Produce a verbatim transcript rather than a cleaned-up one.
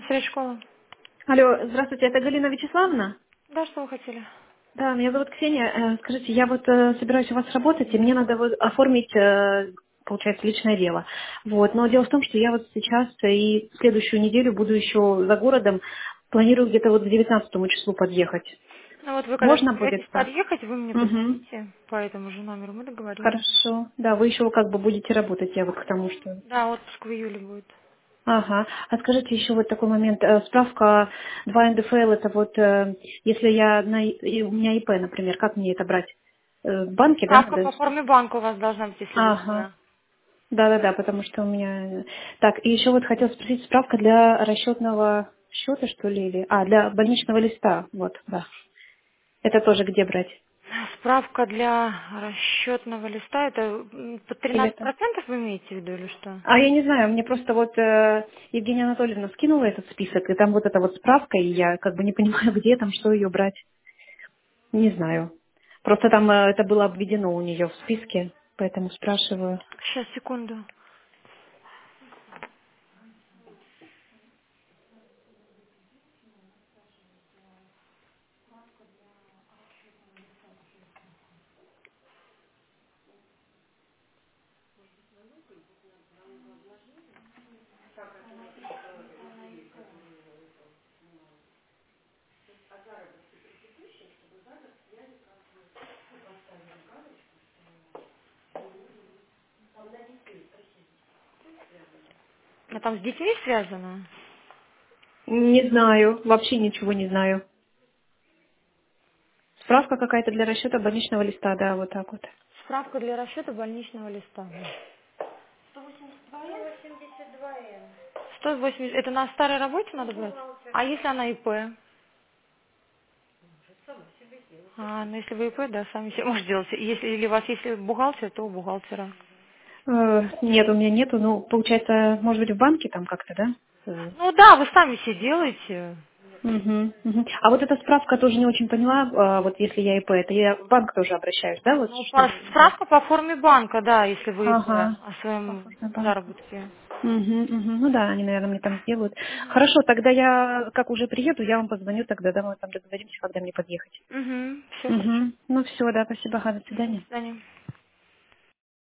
Средь школа. Алло, здравствуйте, это Галина Вячеславовна? Да, что вы хотели? Да, меня зовут Ксения. Э, Скажите, я вот э, собираюсь у вас работать, и мне надо вот оформить, э, получается, личное дело. Вот. Но дело в том, что я вот сейчас и следующую неделю буду еще за городом, планирую где-то вот к девятнадцатому числу подъехать. Ну вот вы когда Можно собираетесь будет так? подъехать, вы мне Угу. позвоните по этому же номеру, мы договоримся. Хорошо. Да, вы еще как бы будете работать, я вот к тому, что... Да, отпуск в июле будет. Ага. А скажите еще вот такой момент. Э, Справка два эн дэ эф эл, это вот, э, если я на, И- и у меня и пэ, например, как мне это брать? Э, В банке, да, Справка надо? по форме банка у вас должна быть, если вы Ага. ИП. Да-да-да, потому что у меня... Так, и еще вот хотел спросить, справка для расчетного счета, что ли, или... А, для больничного листа, вот, да. Это тоже где брать? Справка для расчетного листа, это м, под Или тринадцать это... процентов вы имеете в виду или что? А я не знаю, мне просто вот э, Евгения Анатольевна скинула этот список, и там вот эта вот справка, и я как бы не понимаю, где там, что ее брать. Не знаю. Просто там э, это было обведено у нее в списке, поэтому спрашиваю. Сейчас, секунду. А там с детьми связано? Не знаю, вообще ничего не знаю. Справка какая-то для расчета больничного листа, да, вот так вот. Справка для расчета больничного листа. сто восемьдесят. Это на старой работе надо брать? А если она ИП? А, ну если вы ИП, да, сами себе можете делать. Если или у вас если бухгалтер, то у бухгалтера. Э, нет, у меня нету. Ну, получается, может быть, в банке там как-то, да? Э, Ну да, вы сами себе делаете. Мгм, мгм. А вот эта справка тоже не очень поняла, а, вот если я и п, это я в банк тоже обращаюсь, да, вот Ну, по- чтобы узнать? справка по форме банка, да, если вы ИП Ага, о похож своем на банк. заработке. Мгм, мгм. Ну да, они, наверное, мне там сделают. Хорошо, тогда я, как уже приеду, я вам позвоню, тогда да, мы там договоримся, когда мне подъехать. Угу, все хорошо. Угу. Ну все, да, спасибо, ага, до Мгм, до свидания. свидания.